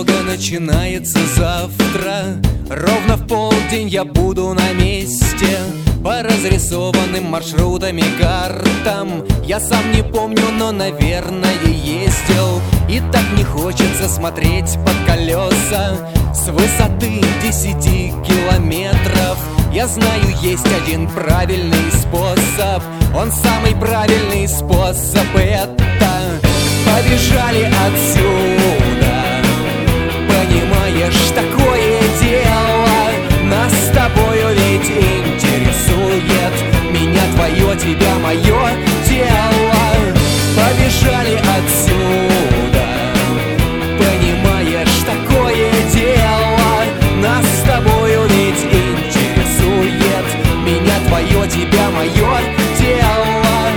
дорога начинается завтра. Ровно в полдень я буду на месте. По разрисованным маршрутам и картам я сам не помню, но, наверное, ездил. И так не хочется смотреть под колеса. С высоты 10 километров я знаю, есть один правильный способ. Он самый правильный способ — это побежали отсюда. Понимаешь, такое дело. Нас с тобою ведь интересует. Меня твое, тебя мое дело. Побежали отсюда. Понимаешь, такое дело. Нас с тобою ведь интересует. Меня твое, тебя мое дело.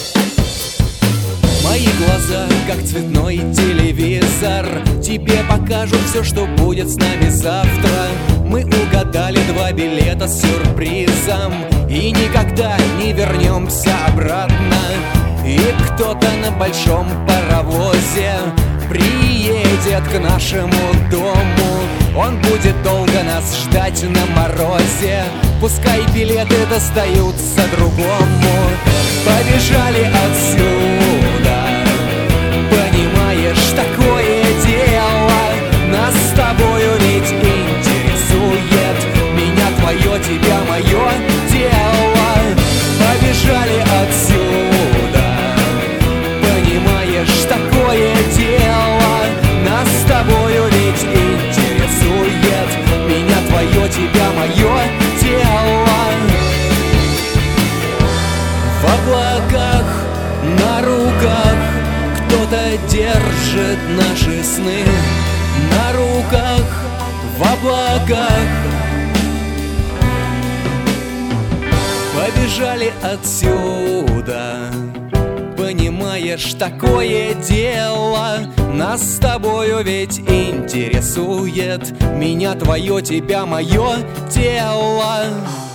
Мои глаза, как цветной телевизор, тебе покажут все, что будет с нами завтра. Мы угадали 2 билета с сюрпризом и никогда не вернемся обратно. И кто-то на большом паровозе приедет к нашему дому. Он будет долго нас ждать на морозе. Пускай билеты достаются другому. Побежали отсюда. Понимаешь, такое дело. Нас с тобою ведь интересует. Меня твое, тебя мое дело. Побежали отсюда. Понимаешь, такое дело. Нас с тобою ведь интересует. Меня твое, тебя мое дело. В облаках, на руках кто-то держит наши сны. На руках, в облаках. Побежали отсюда. Понимаешь, такое дело. Нас с тобою ведь интересует. Меня твое, тебя мое дело.